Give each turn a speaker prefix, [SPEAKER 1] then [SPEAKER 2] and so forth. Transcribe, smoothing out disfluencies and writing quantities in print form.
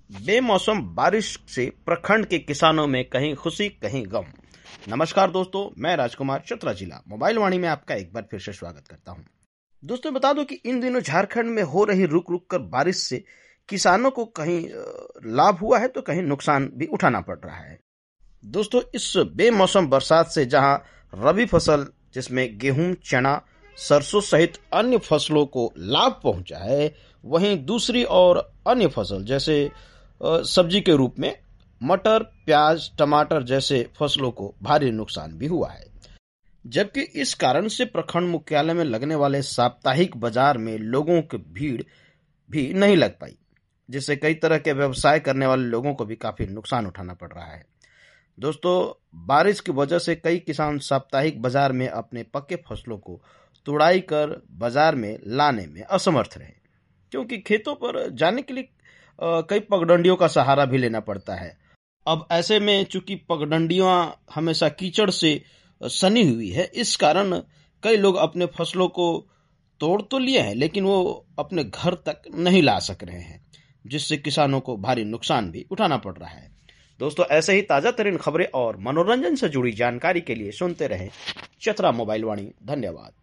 [SPEAKER 1] बेमौसम बारिश से प्रखंड के किसानों में कहीं खुशी कहीं गम। नमस्कार दोस्तों, मैं राजकुमार चतरा जिला मोबाइल वाणी में आपका एक बार फिर से स्वागत करता हूं। दोस्तों बता दो कि इन दिनों झारखंड में हो रही रुक रुक कर बारिश से किसानों को कहीं लाभ हुआ है तो कहीं नुकसान भी उठाना पड़ रहा है। दोस्तों इस बेमौसम बरसात से जहां रबी फसल जिसमें गेहूं, चना, सरसों सहित अन्य फसलों को लाभ पहुंचा है, वहीं दूसरी और अन्य फसल जैसे सब्जी के रूप में मटर, प्याज, टमाटर जैसे फसलों को भारी नुकसान भी हुआ है। जबकि इस कारण से प्रखंड मुख्यालय में लगने वाले साप्ताहिक बाजार में लोगों की भीड़ भी नहीं लग पाई, जिससे कई तरह के व्यवसाय करने वाले लोगों को भी काफी नुकसान उठाना पड़ रहा है। दोस्तों बारिश की वजह से कई किसान साप्ताहिक बाजार में अपने पक्के फसलों को तुड़ाई कर बाजार में लाने में असमर्थ रहे, क्योंकि खेतों पर जाने के लिए कई पगडंडियों का सहारा भी लेना पड़ता है। अब ऐसे में चूंकि पगडंडियां हमेशा कीचड़ से सनी हुई है, इस कारण कई लोग अपने फसलों को तोड़ तो लिए हैं लेकिन वो अपने घर तक नहीं ला सक रहे हैं, जिससे किसानों को भारी नुकसान भी उठाना पड़ रहा है। दोस्तों ऐसे ही ताजा तरीन खबरें और मनोरंजन से जुड़ी जानकारी के लिए सुनते रहें चतरा मोबाइल वाणी। धन्यवाद।